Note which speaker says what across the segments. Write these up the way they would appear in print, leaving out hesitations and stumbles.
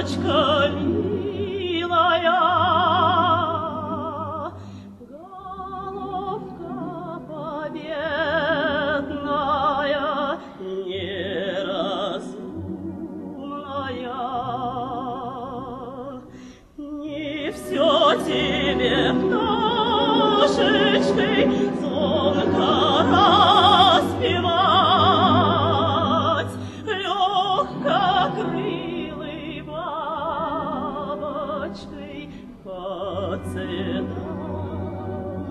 Speaker 1: дочка милая, головка победная, неразумная. Не все тебе, пташечкой, звонко распевать, легкокрылой бабочкой по цветам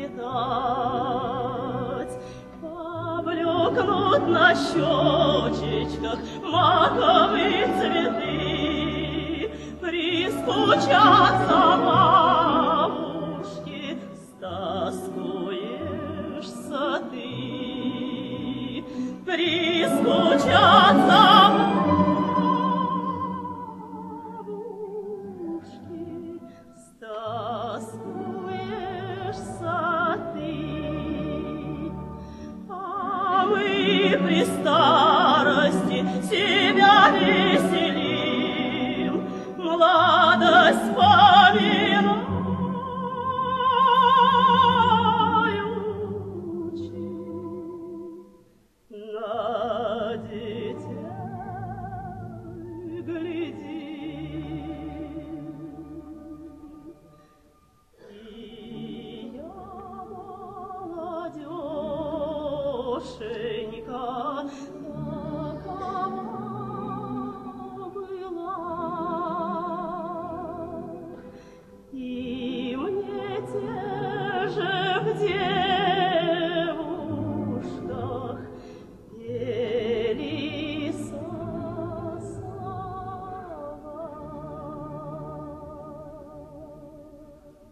Speaker 1: летать. Поблекнут на щечечках маковые цветы, прискучатся бабушки, стоскуешься ты. Прискучатся бабушки, стоскуешься ты. А мы при старости себя веселим, молодость вспоминаючи, на дитя глядим. И я, молодеженька,